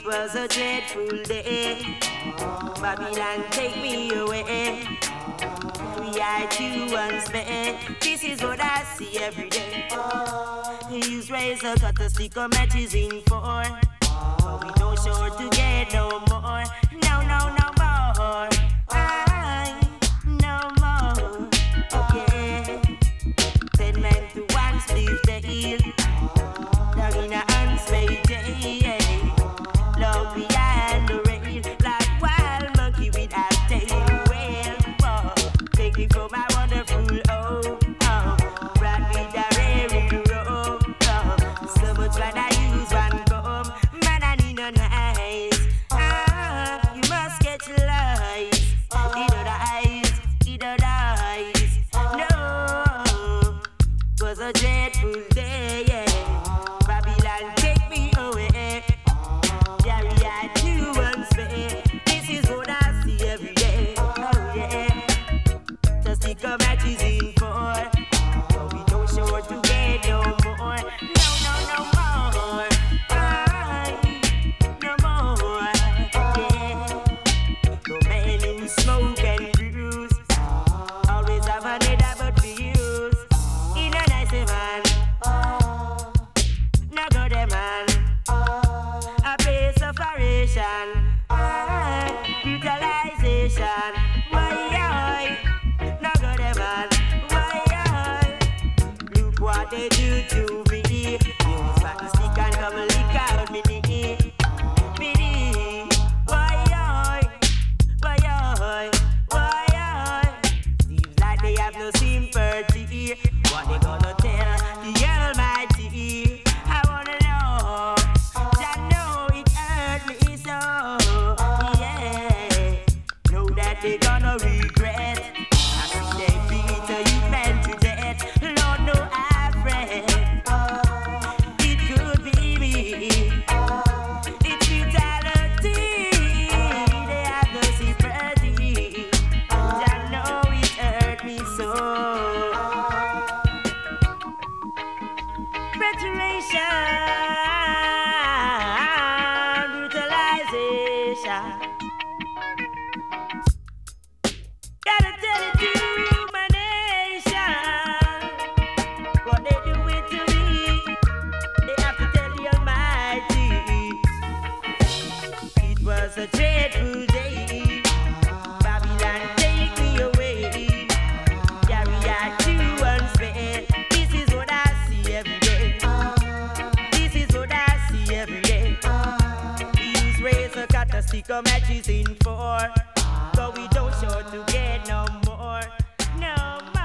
was a dreadful day. Babylon, take me away. We are two once man. This is what I see every day. Use razor, cut the stick of matches in four. But we don't sure to get no more. No, no, no more. No more. Yeah. 10 men to one split the heel. Down in a unspaid day. Love behind the rail. Like wild monkey with a tail. Well, take me from my wonderful home. Brought me the railroad. So much fun I use one comb. Man, I need no nice. You must get your lies. Either dies. No, was a dreadful day. Yeah. Babylon, take me away. Yeah, we are two once fair. This is what I see every day. Oh yeah. Just stick a matches in four. But we don't sure to get no more. No, no, no more. No more. Yeah. No man who smoke and bruise. Always have a need about to use. In a nice man. No good man. A place of operation. Brutalization. Why, no good man. Why, look what they do to me. Use back the stick and come lick out me knee. Why, seems like they have no sympathy. What they gonna tell the Almighty? I wanna know. I know it hurt me so. Yeah, know that they gonna regret. I see they beat a youth man to death. Lord, no, I pray it could be me. It's brutality. They have no sympathy. I know it hurt me so. Restoration, brutalization. Gotta tell it to my nation. What they do it to me, they have to tell the Almighty. It was a dreadful day. Babylon, take me away. Yeah, we are two unspent. This is what I see every day. This is what I see every day. Use razor, cut a stick of matches in four. But we don't sure to get no more. No more.